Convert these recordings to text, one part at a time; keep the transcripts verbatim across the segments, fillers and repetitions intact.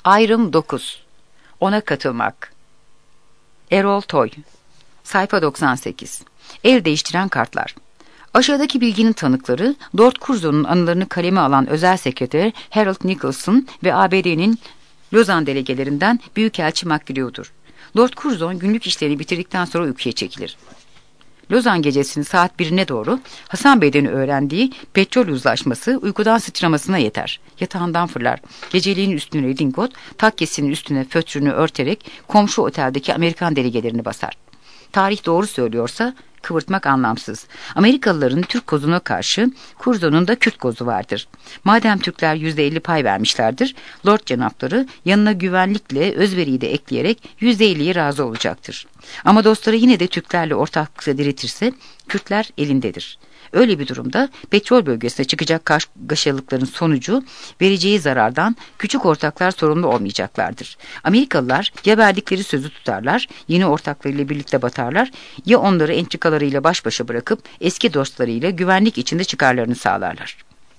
Ayrım dokuz. Ona katılmak. Erol Toy. Sayfa doksan sekiz. El değiştiren kartlar. Aşağıdaki bilginin tanıkları Lord Curzon'un anılarını kaleme alan özel sekreter Harold Nicholson ve A B D'nin Lozan delegelerinden Büyükelçi McGrew'dur. Lord Curzon günlük işlerini bitirdikten sonra uykuya çekilir. Lozan gecesinin saat birine doğru Hasan Bey'den öğrendiği petrol uzlaşması uykudan sıçramasına yeter. Yatağından fırlar. Geceliğin üstüne redingot, takkesinin üstüne fötrünü örterek komşu oteldeki Amerikan delegelerini basar. Tarih doğru söylüyorsa kıvırtmak anlamsız. Amerikalıların Türk kozuna karşı Curzon'un da Kürt kozu vardır. Madem Türkler yüzde elli pay vermişlerdir, Lord cenapları yanına güvenlikle özveriyi de ekleyerek yüzde elliye razı olacaktır. Ama dostları yine de Türklerle ortaklıkla diretirse Kürtler elindedir. Öyle bir durumda petrol bölgesine çıkacak kargaşalıkların sonucu vereceği zarardan küçük ortaklar sorumlu olmayacaklardır. Amerikalılar ya verdikleri sözü tutarlar, yeni ortaklarıyla birlikte batarlar, ya onları entrikalarıyla baş başa bırakıp eski dostlarıyla güvenlik içinde çıkarlarını sağlarlar.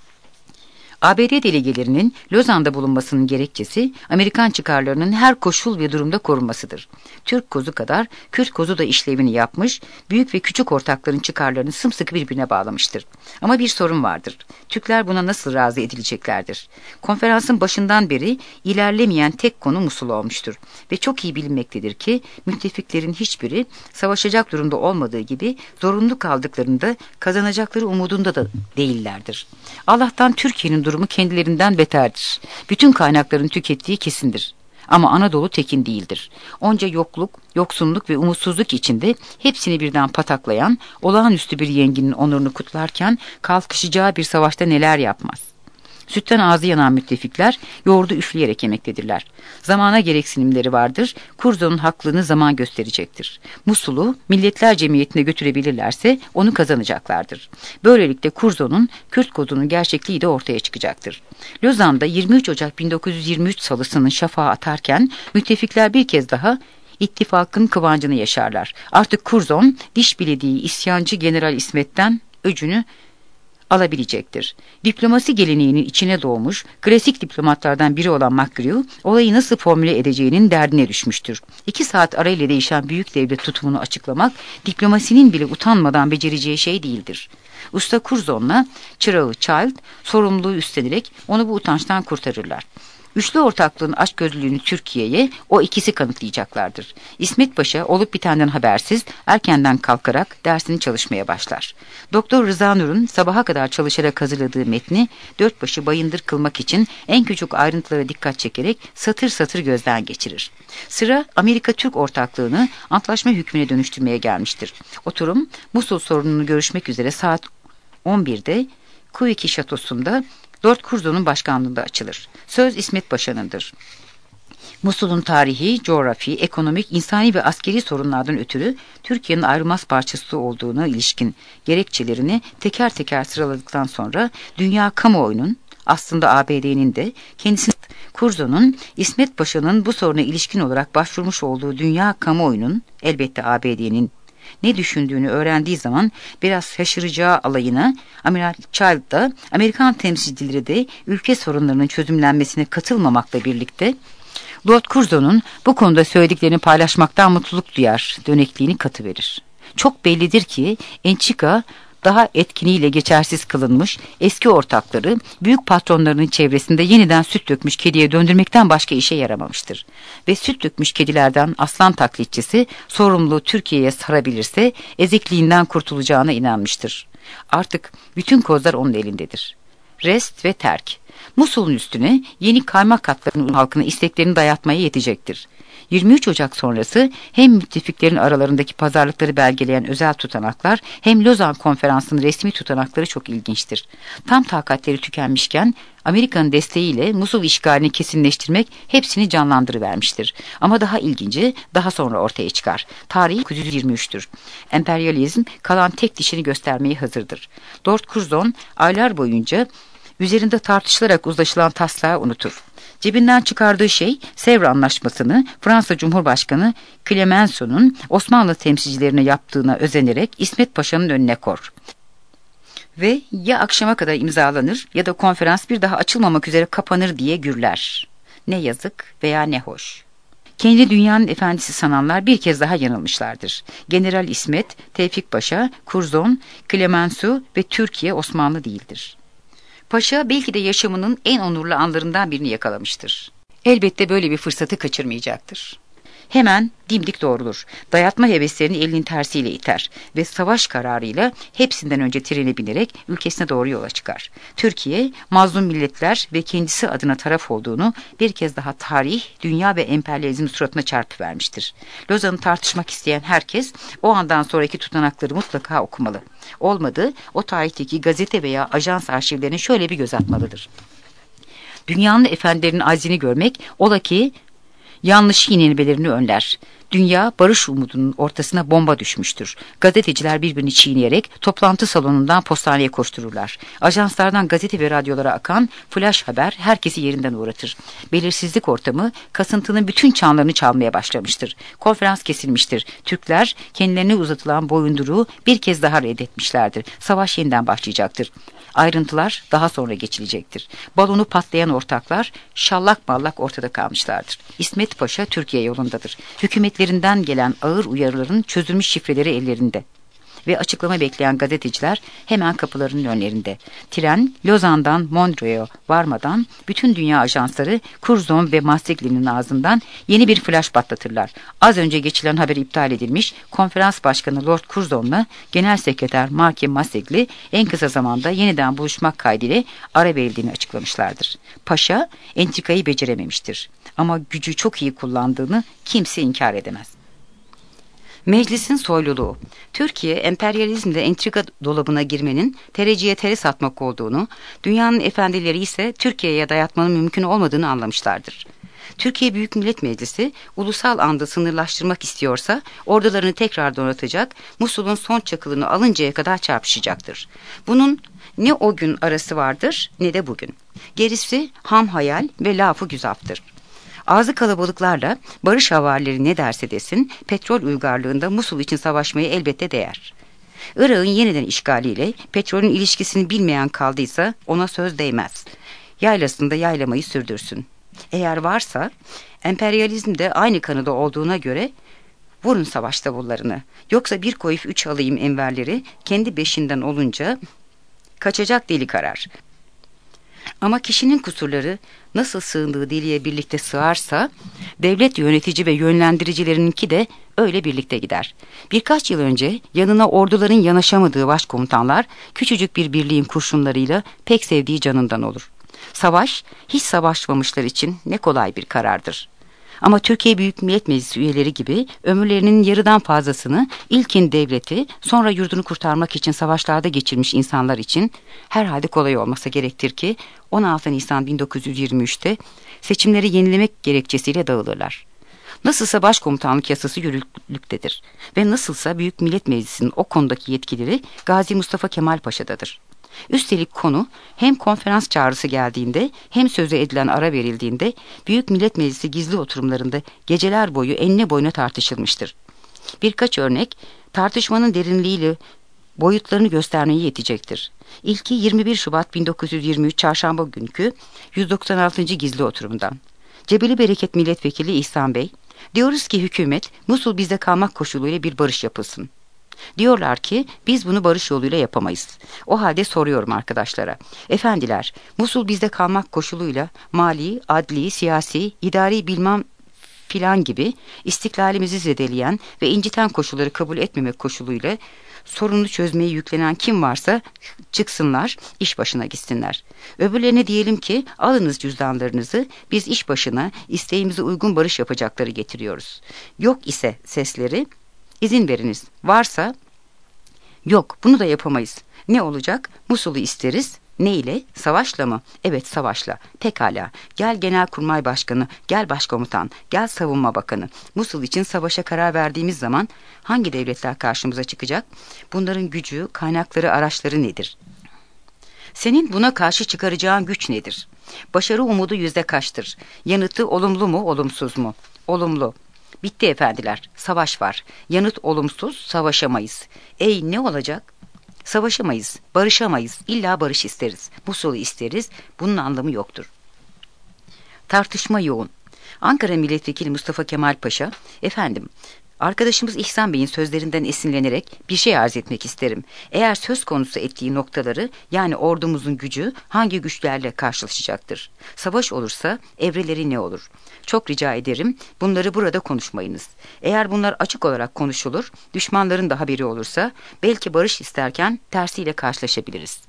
A B D delegelerinin Lozan'da bulunmasının gerekçesi Amerikan çıkarlarının her koşul ve durumda korunmasıdır. Türk kozu kadar Kürt kozu da işlevini yapmış, büyük ve küçük ortakların çıkarlarını sımsıkı birbirine bağlamıştır. Ama bir sorun vardır. Türkler buna nasıl razı edileceklerdir? Konferansın başından beri ilerlemeyen tek konu Musul olmuştur. Ve çok iyi bilinmektedir ki müttefiklerin hiçbiri savaşacak durumda olmadığı gibi zorunlu kaldıklarında kazanacakları umudunda da değillerdir. Allah'tan Türkiye'nin durumu kendilerinden beterdir. Bütün kaynakların tükettiği kesindir. Ama Anadolu tekin değildir. Onca yokluk, yoksunluk ve umutsuzluk içinde hepsini birden pataklayan, olağanüstü bir yenginin onurunu kutlarken kalkışacağı bir savaşta neler yapmaz? Sütten ağzı yanan müttefikler yoğurdu üfleyerek yemektedirler. Zamana gereksinimleri vardır. Curzon'un haklılığını zaman gösterecektir. Musul'u Milletler Cemiyeti'ne götürebilirlerse onu kazanacaklardır. Böylelikle Curzon'un Kürt kodunun gerçekliği de ortaya çıkacaktır. Lozan'da yirmi üç Ocak bin dokuz yüz yirmi üç salısının şafağı atarken müttefikler bir kez daha ittifakın kıvancını yaşarlar. Artık Curzon diş bilediği isyancı General İsmet'ten öcünü alabilecektir. Diplomasi geleneğinin içine doğmuş, klasik diplomatlardan biri olan McGrew, olayı nasıl formüle edeceğinin derdine düşmüştür. İki saat arayla değişen büyük devlet tutumunu açıklamak, diplomasinin bile utanmadan becereceği şey değildir. Usta Curzon'la çırağı Child, sorumluluğu üstlenerek onu bu utançtan kurtarırlar. Üçlü ortaklığın açgözlülüğünü Türkiye'ye o ikisi kanıtlayacaklardır. İsmet Paşa olup bitenden habersiz erkenden kalkarak dersini çalışmaya başlar. Doktor Rıza Nur'un sabaha kadar çalışarak hazırladığı metni dört başı bayındır kılmak için en küçük ayrıntılara dikkat çekerek satır satır gözden geçirir. Sıra Amerika-Türk ortaklığını antlaşma hükmüne dönüştürmeye gelmiştir. Oturum Musul sorununu görüşmek üzere saat on birde Kuyuki Şatosu'nda Lord Curzon'un başkanlığında açılır. Söz İsmet Paşa'nındır. Musul'un tarihi, coğrafi, ekonomik, insani ve askeri sorunlardan ötürü Türkiye'nin ayrılmaz parçası olduğuna ilişkin gerekçelerini teker teker sıraladıktan sonra dünya kamuoyunun, aslında A B D'nin de kendisinin Curzon'un İsmet Paşa'nın bu soruna ilişkin olarak başvurmuş olduğu dünya kamuoyunun, elbette A B D'nin ne düşündüğünü öğrendiği zaman biraz şaşıracağı alayına Amiral Child da Amerikan temsilcileri de ülke sorunlarının çözümlenmesine katılmamakla birlikte Lord Curzon'un bu konuda söylediklerini paylaşmaktan mutluluk duyar, dönekliğini katıverir. Çok bellidir ki entrika daha etkiniyle geçersiz kılınmış, eski ortakları büyük patronlarının çevresinde yeniden süt dökmüş kediye döndürmekten başka işe yaramamıştır. Ve süt dökmüş kedilerden aslan taklitçisi sorumluluğu Türkiye'ye sarabilirse ezikliğinden kurtulacağına inanmıştır. Artık bütün kozlar onun elindedir. Rest ve terk. Musul'un üstüne yeni kaymak katlarının halkına isteklerini dayatmaya yetecektir. yirmi üç Ocak sonrası hem müttefiklerin aralarındaki pazarlıkları belgeleyen özel tutanaklar hem Lozan Konferansı'nın resmi tutanakları çok ilginçtir. Tam takatleri tükenmişken Amerika'nın desteğiyle Musul işgalini kesinleştirmek hepsini canlandırıvermiştir. Ama daha ilginci daha sonra ortaya çıkar. Tarih bin dokuz yüz yirmi üç'tür. Emperyalizm kalan tek dişini göstermeye hazırdır. Lord Curzon aylar boyunca üzerinde tartışılarak uzlaşılan taslağı unutur. Cebinden çıkardığı şey Sevr Anlaşması'nı Fransa Cumhurbaşkanı Clemenceau'nun Osmanlı temsilcilerine yaptığına özenerek İsmet Paşa'nın önüne kor. Ve ya akşama kadar imzalanır ya da konferans bir daha açılmamak üzere kapanır diye gürler. Ne yazık veya ne hoş. Kendi dünyanın efendisi sananlar bir kez daha yanılmışlardır. General İsmet, Tevfik Paşa, Curzon, Clemenceau ve Türkiye Osmanlı değildir. Paşa belki de yaşamının en onurlu anlarından birini yakalamıştır. Elbette böyle bir fırsatı kaçırmayacaktır. Hemen dimdik doğrulur. Dayatma heveslerini elinin tersiyle iter ve savaş kararıyla hepsinden önce trene binerek ülkesine doğru yola çıkar. Türkiye, mazlum milletler ve kendisi adına taraf olduğunu bir kez daha tarih, dünya ve emperyalizmin suratına çarpıvermiştir. Lozan'ı tartışmak isteyen herkes o andan sonraki tutanakları mutlaka okumalı. Olmadı, o tarihteki gazete veya ajans arşivlerine şöyle bir göz atmalıdır. Dünyanın efendilerinin aczini görmek, ola ki yanlış yenilmelerini önler. Dünya barış umudunun ortasına bomba düşmüştür. Gazeteciler birbirini çiğneyerek toplantı salonundan postaneye koştururlar. Ajanslardan gazete ve radyolara akan flash haber herkesi yerinden uğratır. Belirsizlik ortamı kasıntının bütün çanlarını çalmaya başlamıştır. Konferans kesilmiştir. Türkler kendilerine uzatılan boyunduruğu bir kez daha reddetmişlerdir. Savaş yeniden başlayacaktır. Ayrıntılar daha sonra geçilecektir. Balonu patlayan ortaklar şallak mallak ortada kalmışlardır. İsmet Paşa Türkiye yolundadır. Hükümetlerinden gelen ağır uyarıların çözülmüş şifreleri ellerinde ve açıklama bekleyen gazeteciler hemen kapılarının önlerinde. Tren Lozan'dan Montreux'a varmadan bütün dünya ajansları Curzon ve Masseglin'in ağzından yeni bir flash patlatırlar. Az önce geçilen haber iptal edilmiş, konferans başkanı Lord Curzon'la genel sekreter Marquis Massegli en kısa zamanda yeniden buluşmak kaydıyla ara verildiğini açıklamışlardır. Paşa entrikayı becerememiştir ama gücü çok iyi kullandığını kimse inkar edemez. Meclisin soyluluğu. Türkiye, emperyalizmde entrika dolabına girmenin tereciye tere satmak olduğunu, dünyanın efendileri ise Türkiye'ye dayatmanın mümkün olmadığını anlamışlardır. Türkiye Büyük Millet Meclisi, ulusal andı sınırlaştırmak istiyorsa, ordularını tekrar donatacak, Musul'un son çakılını alıncaya kadar çarpışacaktır. Bunun ne o gün arası vardır, ne de bugün. Gerisi ham hayal ve lafı güzaftır. Ağzı kalabalıklarla barış havarleri ne derse desin, petrol uygarlığında Musul için savaşmaya elbette değer. Irak'ın yeniden işgaliyle petrolün ilişkisini bilmeyen kaldıysa ona söz değmez. Yaylasında yaylamayı sürdürsün. Eğer varsa, emperyalizm de aynı kanıda olduğuna göre vurun savaş davullarını. Yoksa bir koyup üç alayım enverleri kendi beşinden olunca kaçacak delik arar. Ama kişinin kusurları nasıl sığındığı deliğe birlikte sığarsa, devlet yönetici ve yönlendiricilerininki de öyle birlikte gider. Birkaç yıl önce yanına orduların yanaşamadığı başkomutanlar, küçücük bir birliğin kurşunlarıyla pek sevdiği canından olur. Savaş, hiç savaşmamışlar için ne kolay bir karardır. Ama Türkiye Büyük Millet Meclisi üyeleri gibi ömürlerinin yarıdan fazlasını ilkin devleti, sonra yurdunu kurtarmak için savaşlarda geçirmiş insanlar için herhalde kolay olmasa gerektir ki on altı Nisan bin dokuz yüz yirmi üç'te seçimleri yenilemek gerekçesiyle dağılırlar. Nasılsa başkomutanlık yasası yürürlüktedir ve nasılsa Büyük Millet Meclisi'nin o konudaki yetkileri Gazi Mustafa Kemal Paşa'dadır. Üstelik konu hem konferans çağrısı geldiğinde hem sözü edilen ara verildiğinde Büyük Millet Meclisi gizli oturumlarında geceler boyu enine boyuna tartışılmıştır. Birkaç örnek tartışmanın derinliğiyle boyutlarını göstermeye yetecektir. İlki yirmi bir Şubat bin dokuz yüz yirmi üç Çarşamba günkü yüz doksan altıncı gizli oturumundan. Cebeli Bereket Milletvekili İhsan Bey, diyoruz ki hükümet Musul bizde kalmak koşuluyla bir barış yapılsın. Diyorlar ki biz bunu barış yoluyla yapamayız. O halde soruyorum arkadaşlara. Efendiler, Musul bizde kalmak koşuluyla mali, adli, siyasi, idari bilmem filan gibi istiklalimizi zedeleyen ve inciten koşulları kabul etmemek koşuluyla sorunu çözmeye yüklenen kim varsa çıksınlar, iş başına gitsinler. Öbürlerine diyelim ki alınız cüzdanlarınızı, biz iş başına isteğimize uygun barış yapacakları getiriyoruz. Yok ise sesleri, İzin veriniz. Varsa, yok bunu da yapamayız. Ne olacak? Musul'u isteriz. Ne ile? Savaşla mı? Evet, savaşla. Pekala. Gel Genelkurmay Başkanı, gel Başkomutan, gel Savunma Bakanı. Musul için savaşa karar verdiğimiz zaman hangi devletler karşımıza çıkacak? Bunların gücü, kaynakları, araçları nedir? Senin buna karşı çıkaracağın güç nedir? Başarı umudu yüzde kaçtır? Yanıtı olumlu mu, olumsuz mu? Olumlu. Bitti efendiler, savaş var. Yanıt olumsuz, savaşamayız. Ey ne olacak? Savaşamayız, barışamayız. İlla barış isteriz. Musul'u isteriz. Bunun anlamı yoktur. Tartışma yoğun. Ankara Milletvekili Mustafa Kemal Paşa, efendim, arkadaşımız İhsan Bey'in sözlerinden esinlenerek bir şey arz etmek isterim. Eğer söz konusu ettiği noktaları, yani ordumuzun gücü hangi güçlerle karşılaşacaktır? Savaş olursa evreleri ne olur? Çok rica ederim, bunları burada konuşmayınız. Eğer bunlar açık olarak konuşulur, düşmanların da haberi olursa belki barış isterken tersiyle karşılaşabiliriz.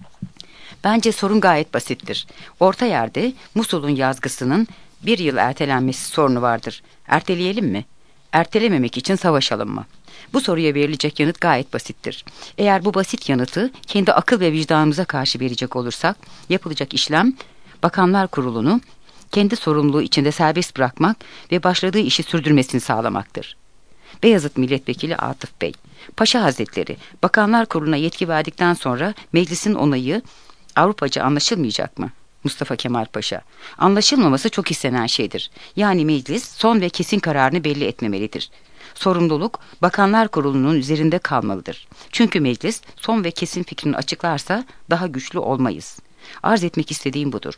Bence sorun gayet basittir. Orta yerde Musul'un yazgısının bir yıl ertelenmesi sorunu vardır. Erteleyelim mi? Ertelememek için savaşalım mı? Bu soruya verilecek yanıt gayet basittir. Eğer bu basit yanıtı kendi akıl ve vicdanımıza karşı verecek olursak, yapılacak işlem Bakanlar Kurulu'nu kendi sorumluluğu içinde serbest bırakmak ve başladığı işi sürdürmesini sağlamaktır. Beyazıt Milletvekili Atıf Bey, Paşa Hazretleri, Bakanlar Kurulu'na yetki verdikten sonra meclisin onayı Avrupacı anlaşılmayacak mı? Mustafa Kemal Paşa, anlaşılmaması çok istenen şeydir. Yani meclis son ve kesin kararını belli etmemelidir. Sorumluluk Bakanlar Kurulu'nun üzerinde kalmalıdır. Çünkü meclis son ve kesin fikrini açıklarsa daha güçlü olmayız. Arz etmek istediğim budur.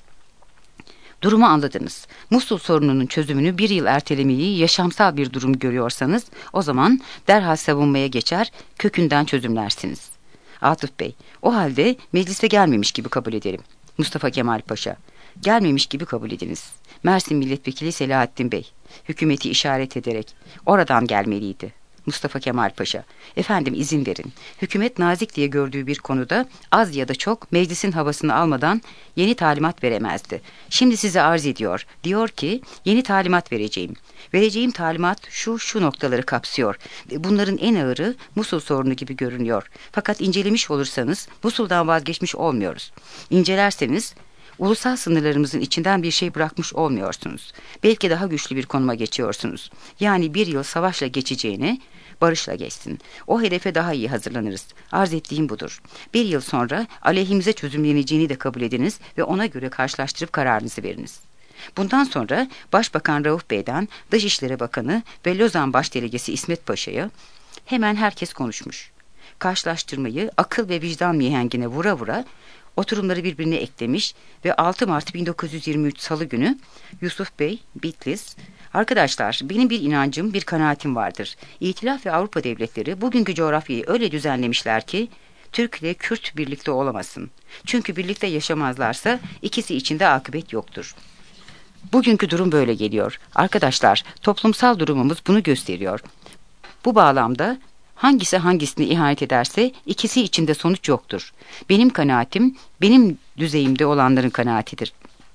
Durumu anladınız. Musul sorununun çözümünü bir yıl ertelemeyi yaşamsal bir durum görüyorsanız, o zaman derhal savunmaya geçer, kökünden çözümlersiniz. Atıf Bey, o halde meclise gelmemiş gibi kabul edelim. Mustafa Kemal Paşa, gelmemiş gibi kabul ediniz. Mersin Milletvekili Selahattin Bey, hükümeti işaret ederek, oradan gelmeliydi. Mustafa Kemal Paşa, efendim izin verin. Hükümet nazik diye gördüğü bir konuda az ya da çok meclisin havasını almadan yeni talimat veremezdi. Şimdi size arz ediyor. Diyor ki yeni talimat vereceğim. Vereceğim talimat şu şu noktaları kapsıyor. Bunların en ağırı Musul sorunu gibi görünüyor. Fakat incelemiş olursanız Musul'dan vazgeçmiş olmuyoruz. İncelerseniz ulusal sınırlarımızın içinden bir şey bırakmış olmuyorsunuz. Belki daha güçlü bir konuma geçiyorsunuz. Yani bir yıl savaşla geçeceğine barışla geçsin. O hedefe daha iyi hazırlanırız. Arz ettiğim budur. Bir yıl sonra aleyhimize çözümleneceğini de kabul ediniz ve ona göre karşılaştırıp kararınızı veriniz. Bundan sonra Başbakan Rauf Bey'den Dışişleri Bakanı ve Lozan Başdelegesi İsmet Paşa'ya hemen herkes konuşmuş. Karşılaştırmayı akıl ve vicdan mihengine vura vura oturumları birbirine eklemiş ve altı Mart bin dokuz yüz yirmi üç Salı günü Yusuf Bey, Bitlis, arkadaşlar benim bir inancım, bir kanaatim vardır. İtilaf ve Avrupa devletleri bugünkü coğrafyayı öyle düzenlemişler ki Türk ile Kürt birlikte olamasın. Çünkü birlikte yaşamazlarsa ikisi içinde akıbet yoktur. Bugünkü durum böyle geliyor. Arkadaşlar, toplumsal durumumuz bunu gösteriyor. Bu bağlamda hangisi hangisine ihanet ederse ikisi içinde sonuç yoktur. Benim kanaatim, benim düzeyimde olanların kanaatidir.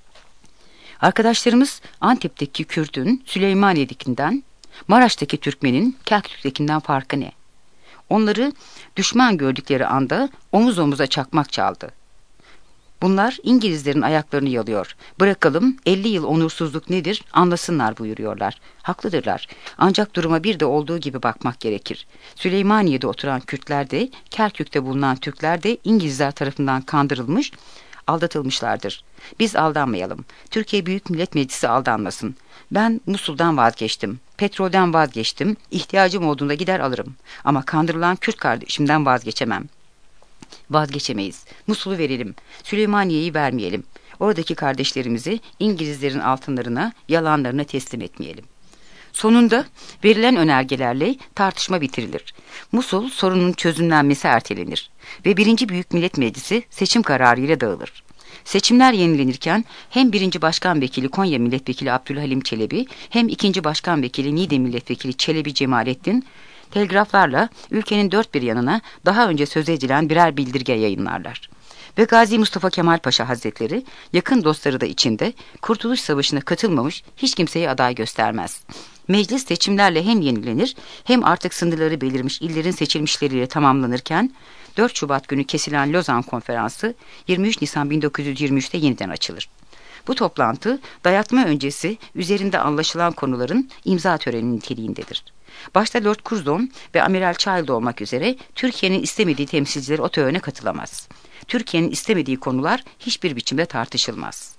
Arkadaşlarımız Antep'teki Kürt'ün Süleymaniye'dekinden, Maraş'taki Türkmen'in Kerkük'tekinden farkı ne? Onları düşman gördükleri anda omuz omuza çakmak çaldı. Bunlar İngilizlerin ayaklarını yalıyor. Bırakalım elli yıl onursuzluk nedir anlasınlar buyuruyorlar. Haklıdırlar. Ancak duruma bir de olduğu gibi bakmak gerekir. Süleymaniye'de oturan Kürtler de, Kerkük'te bulunan Türkler de İngilizler tarafından kandırılmış, aldatılmışlardır. Biz aldanmayalım. Türkiye Büyük Millet Meclisi aldanmasın. Ben Musul'dan vazgeçtim. Petrolden vazgeçtim. İhtiyacım olduğunda gider alırım. Ama kandırılan Kürt kardeşimden vazgeçemem. Vazgeçemeyiz. Musul'u verelim. Süleymaniye'yi vermeyelim. Oradaki kardeşlerimizi İngilizlerin altınlarına, yalanlarına teslim etmeyelim. Sonunda verilen önergelerle tartışma bitirilir. Musul sorunun çözümlenmesi ertelenir ve birinci Büyük Millet Meclisi seçim kararıyla dağılır. Seçimler yenilenirken hem birinci Başkan Vekili Konya Milletvekili Abdülhalim Çelebi hem ikinci Başkan Vekili Niğde Milletvekili Çelebi Cemalettin telgraflarla ülkenin dört bir yanına daha önce söz edilen birer bildirge yayınlarlar. Ve Gazi Mustafa Kemal Paşa Hazretleri yakın dostları da içinde Kurtuluş Savaşı'na katılmamış hiç kimseye aday göstermez. Meclis seçimlerle hem yenilenir hem artık sınırları belirmiş illerin seçilmişleriyle tamamlanırken dört Şubat günü kesilen Lozan Konferansı yirmi üç Nisan bin dokuz yüz yirmi üçte yeniden açılır. Bu toplantı dayatma öncesi üzerinde anlaşılan konuların imza töreni niteliğindedir. Başta Lord Curzon ve Amiral Child olmak üzere Türkiye'nin istemediği temsilciler o törene katılamaz. Türkiye'nin istemediği konular hiçbir biçimde tartışılmaz.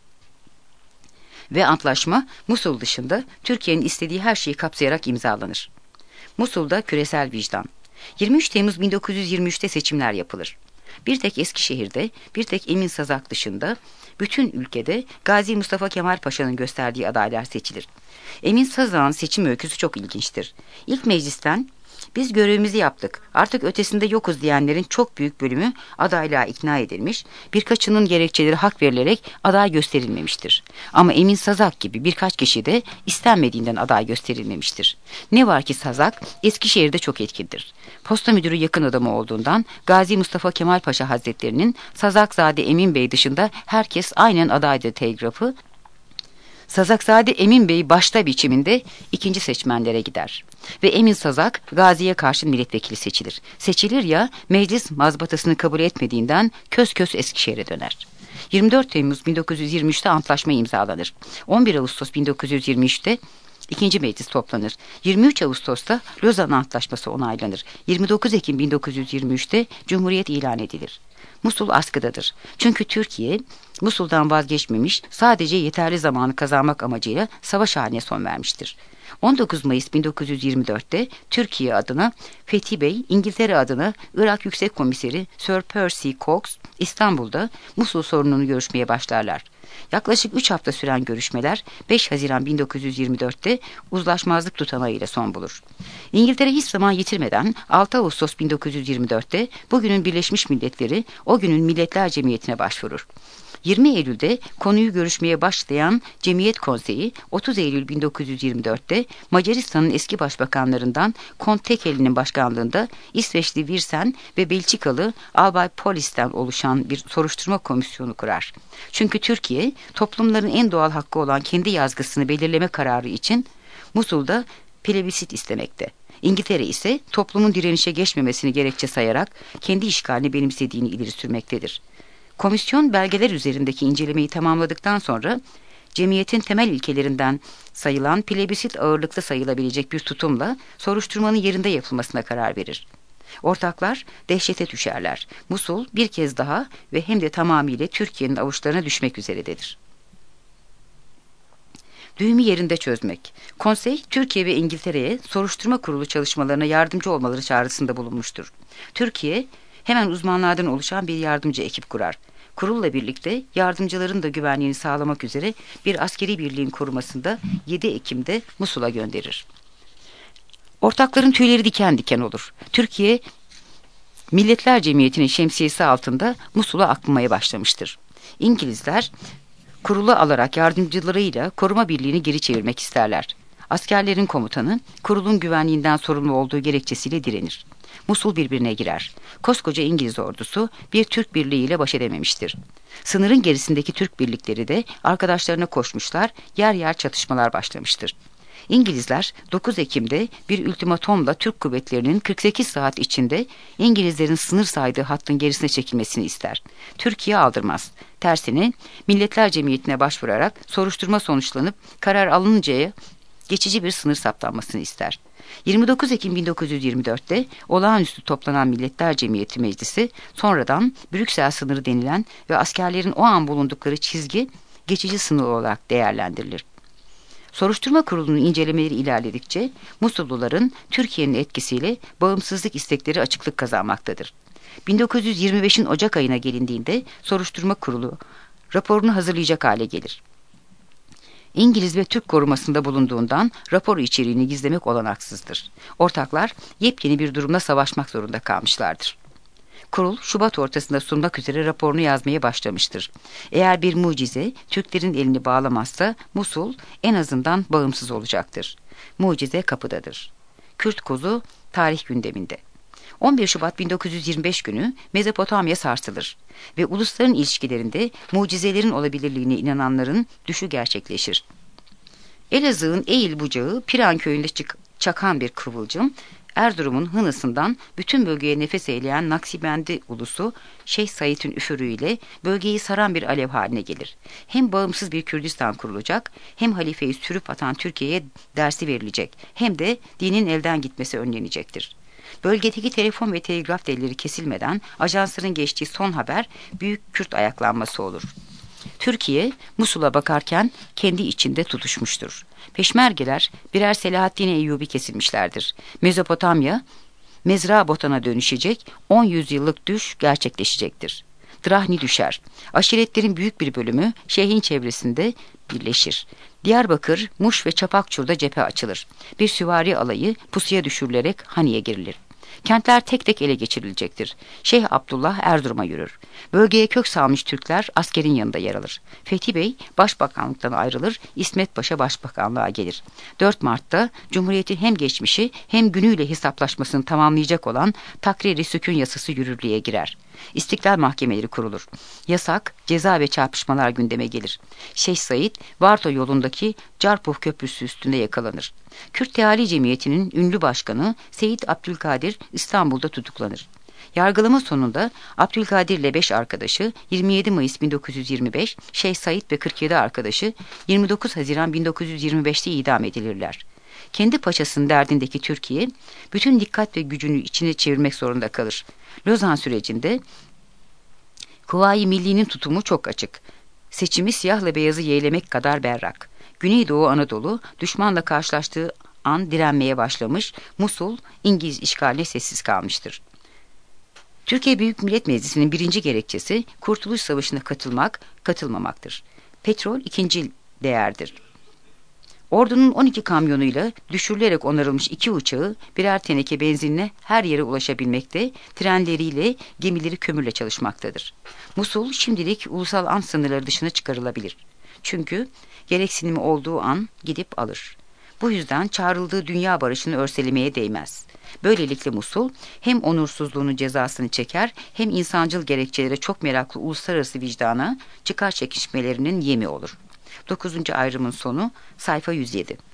Ve antlaşma Musul dışında Türkiye'nin istediği her şeyi kapsayarak imzalanır. Musul'da küresel vicdan. yirmi üç Temmuz bin dokuz yüz yirmi üçte seçimler yapılır. Bir tek Eskişehir'de, bir tek Emin Sazak dışında bütün ülkede Gazi Mustafa Kemal Paşa'nın gösterdiği adaylar seçilir. Emin Sazak'ın seçim öyküsü çok ilginçtir. İlk meclisten biz görevimizi yaptık, artık ötesinde yokuz diyenlerin çok büyük bölümü adaylığa ikna edilmiş, birkaçının gerekçeleri hak verilerek aday gösterilmemiştir. Ama Emin Sazak gibi birkaç kişi de istenmediğinden aday gösterilmemiştir. Ne var ki Sazak Eskişehir'de çok etkindir. Posta müdürü yakın adamı olduğundan Gazi Mustafa Kemal Paşa Hazretlerinin Sazakzade Emin Bey dışında herkes aynen adaydı telgrafı Sazakzade Emin Bey başta biçiminde ikinci seçmenlere gider. Ve Emin Sazak Gazi'ye karşı milletvekili seçilir. Seçilir ya meclis mazbatasını kabul etmediğinden kös kös Eskişehir'e döner. yirmi dört Temmuz bin dokuz yüz yirmi üçte antlaşma imzalanır. on bir Ağustos bin dokuz yüz yirmi üçte ikinci meclis toplanır. yirmi üç Ağustos'ta Lozan Antlaşması onaylanır. yirmi dokuz Ekim bin dokuz yüz yirmi üçte Cumhuriyet ilan edilir. Musul askıdadır. Çünkü Türkiye Musul'dan vazgeçmemiş, sadece yeterli zamanı kazanmak amacıyla savaş haline son vermiştir. on dokuz Mayıs bin dokuz yüz yirmi dörtte Türkiye adına Fethi Bey, İngiltere adına Irak Yüksek Komiseri Sir Percy Cox İstanbul'da Musul sorununu görüşmeye başlarlar. Yaklaşık üç hafta süren görüşmeler beş Haziran bin dokuz yüz yirmi dörtte uzlaşmazlık tutanağıyla son bulur. İngiltere hiç zaman yitirmeden altı Ağustos bin dokuz yüz yirmi dörtte bugünün Birleşmiş Milletleri o günün Milletler Cemiyeti'ne başvurur. yirmi Eylül'de konuyu görüşmeye başlayan Cemiyet Konseyi otuz Eylül bin dokuz yüz yirmi dörtte Macaristan'ın eski başbakanlarından Kont Tekeli'nin başkanlığında İsveçli Wirsen ve Belçikalı Albay Polis'ten oluşan bir soruşturma komisyonu kurar. Çünkü Türkiye toplumların en doğal hakkı olan kendi yazgısını belirleme kararı için Musul'da plebisit istemekte. İngiltere ise toplumun direnişe geçmemesini gerekçe sayarak kendi işgalini benimsediğini ileri sürmektedir. Komisyon belgeler üzerindeki incelemeyi tamamladıktan sonra cemiyetin temel ilkelerinden sayılan plebisit ağırlıklı sayılabilecek bir tutumla soruşturmanın yerinde yapılmasına karar verir. Ortaklar dehşete düşerler. Musul bir kez daha ve hem de tamamıyla Türkiye'nin avuçlarına düşmek üzeredir. Düğümü yerinde çözmek. Konsey, Türkiye ve İngiltere'ye soruşturma kurulu çalışmalarına yardımcı olmaları çağrısında bulunmuştur. Türkiye, hemen uzmanlardan oluşan bir yardımcı ekip kurar. Kurulla birlikte yardımcıların da güvenliğini sağlamak üzere bir askeri birliğin korumasında yedi Ekim'de Musul'a gönderir. Ortakların tüyleri diken diken olur. Türkiye, Milletler Cemiyeti'nin şemsiyesi altında Musul'a akmaya başlamıştır. İngilizler, kurulu alarak yardımcılarıyla koruma birliğini geri çevirmek isterler. Askerlerin komutanı, kurulun güvenliğinden sorumlu olduğu gerekçesiyle direnir. Musul birbirine girer. Koskoca İngiliz ordusu bir Türk birliğiyle baş edememiştir. Sınırın gerisindeki Türk birlikleri de arkadaşlarına koşmuşlar, yer yer çatışmalar başlamıştır. İngilizler dokuz Ekim'de bir ultimatomla Türk kuvvetlerinin kırk sekiz saat içinde İngilizlerin sınır saydığı hattın gerisine çekilmesini ister. Türkiye aldırmaz. Tersine Milletler Cemiyeti'ne başvurarak soruşturma sonuçlanıp karar alınıncaya geçici bir sınır saptanmasını ister. yirmi dokuz Ekim bin dokuz yüz yirmi dörtte olağanüstü toplanan Milletler Cemiyeti Meclisi sonradan Brüksel sınırı denilen ve askerlerin o an bulundukları çizgi geçici sınır olarak değerlendirilir. Soruşturma kurulunun incelemeleri ilerledikçe Musulluların Türkiye'nin etkisiyle bağımsızlık istekleri açıklık kazanmaktadır. bin dokuz yüz yirmi beşin Ocak ayına gelindiğinde soruşturma kurulu raporunu hazırlayacak hale gelir. İngiliz ve Türk korumasında bulunduğundan rapor içeriğini gizlemek olanaksızdır. Ortaklar yepyeni bir durumla savaşmak zorunda kalmışlardır. Kurul Şubat ortasında sunmak üzere raporunu yazmaya başlamıştır. Eğer bir mucize Türklerin elini bağlamazsa Musul en azından bağımsız olacaktır. Mucize kapıdadır. Kürt kozu tarih gündeminde. on bir Şubat bin dokuz yüz yirmi beş günü Mezopotamya sarsılır ve ulusların ilişkilerinde mucizelerin olabilirliğine inananların düşü gerçekleşir. Elazığ'ın Eğil bucağı Piran köyünde çık çakan bir kıvılcım, Erzurum'un Hınıs'ından bütün bölgeye nefes eyleyen Nakşibendi ulusu Şeyh Said'in üfürüğüyle bölgeyi saran bir alev haline gelir. Hem bağımsız bir Kürdistan kurulacak, hem halifeyi sürüp atan Türkiye'ye dersi verilecek, hem de dinin elden gitmesi önlenecektir. Bölgedeki telefon ve telgraf telleri kesilmeden ajansların geçtiği son haber büyük Kürt ayaklanması olur. Türkiye, Musul'a bakarken kendi içinde tutuşmuştur. Peşmergeler birer Selahaddin Eyyubi kesilmişlerdir. Mezopotamya, mezra botana dönüşecek, on yüzyıllık düş gerçekleşecektir. Drahni düşer. Aşiretlerin büyük bir bölümü şeyhin çevresinde birleşir. Diyarbakır, Muş ve Çapakçur'da cephe açılır. Bir süvari alayı pusuya düşürülerek Hani'ye girilir. Kentler tek tek ele geçirilecektir. Şeyh Abdullah Erzurum'a yürür. Bölgeye kök salmış Türkler askerin yanında yer alır. Fethi Bey başbakanlıktan ayrılır, İsmet Paşa başbakanlığa gelir. dört Mart'ta Cumhuriyet'in hem geçmişi hem günüyle hesaplaşmasını tamamlayacak olan Takrir-i Sükun yasası yürürlüğe girer. İstiklal mahkemeleri kurulur. Yasak, ceza ve çarpışmalar gündeme gelir. Şeyh Said, Varto yolundaki Carpuh Köprüsü üstünde yakalanır. Kürt Teali Cemiyeti'nin ünlü başkanı Seyit Abdülkadir İstanbul'da tutuklanır. Yargılama sonunda Abdülkadir ile beş arkadaşı yirmi yedi Mayıs bin dokuz yüz yirmi beş, Şeyh Said ve kırk yedi arkadaşı yirmi dokuz Haziran bin dokuz yüz yirmi beş'te idam edilirler. Kendi paçasının derdindeki Türkiye, bütün dikkat ve gücünü içine çevirmek zorunda kalır. Lozan sürecinde Kuvayi Milli'nin tutumu çok açık. Seçimi siyahla beyazı yeğlemek kadar berrak. Güneydoğu Anadolu düşmanla karşılaştığı an direnmeye başlamış, Musul İngiliz işgaline sessiz kalmıştır. Türkiye Büyük Millet Meclisi'nin birinci gerekçesi Kurtuluş Savaşı'na katılmak, katılmamaktır. Petrol ikinci değerdir. Ordunun on iki kamyonuyla düşürülerek onarılmış iki uçağı birer teneke benzinle her yere ulaşabilmekte, trenleriyle gemileri kömürle çalışmaktadır. Musul şimdilik ulusal an sınırları dışına çıkarılabilir. Çünkü gereksinimi olduğu an gidip alır. Bu yüzden çağrıldığı dünya barışını örselemeye değmez. Böylelikle Musul hem onursuzluğunun cezasını çeker hem insancıl gerekçelere çok meraklı uluslararası vicdana çıkar çekişmelerinin yemi olur. dokuzuncu ayrımın sonu sayfa yüz yedi.